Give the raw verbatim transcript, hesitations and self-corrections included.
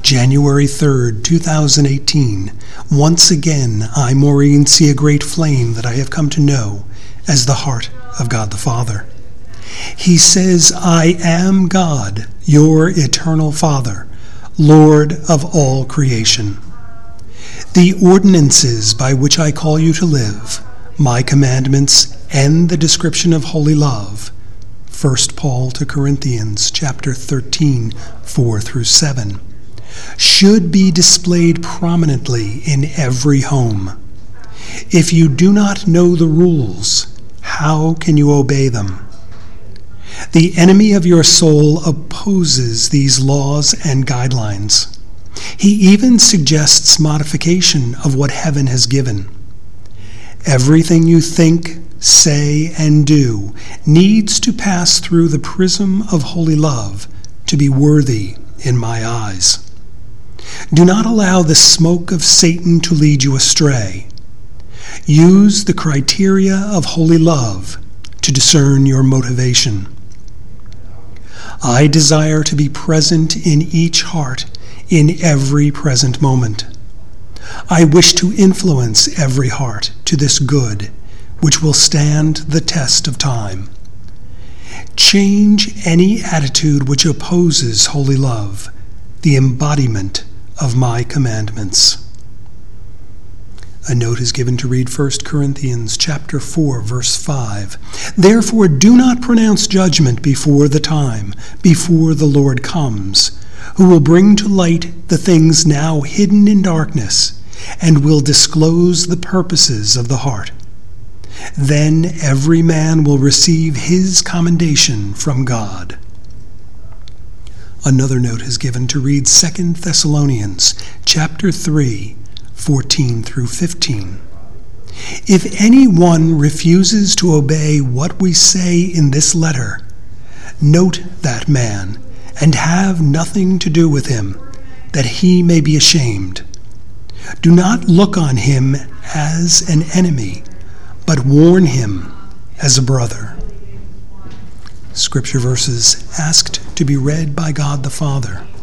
January third, two thousand eighteen. Once again, I, Maureen, see a great flame that I have come to know as the heart of God the Father. He says, I am God, your eternal Father, Lord of all creation. The ordinances by which I call you to live, my commandments, and the description of holy love, First Paul to Corinthians, chapter thirteen, four through seven, should be displayed prominently in every home. If you do not know the rules, how can you obey them? The enemy of your soul opposes these laws and guidelines. He even suggests modification of what heaven has given. Everything you think, say, and do needs to pass through the prism of holy love to be worthy in my eyes. Do not allow the smoke of Satan to lead you astray. Use the criteria of holy love to discern your motivation. I desire to be present in each heart in every present moment. I wish to influence every heart to this good, which will stand the test of time. Change any attitude which opposes holy love, the embodiment of my commandments. A note is given to read First Corinthians chapter four, verse five. Therefore do not pronounce judgment before the time, before the Lord comes, who will bring to light the things now hidden in darkness, and will disclose the purposes of the heart. Then every man will receive his commendation from God. Another note is given to read Second Thessalonians chapter three, fourteen through fifteen. If anyone refuses to obey what we say in this letter, note that man and have nothing to do with him, that he may be ashamed. Do not look on him as an enemy, but warn him as a brother. Scripture verses asked to be read by God the Father.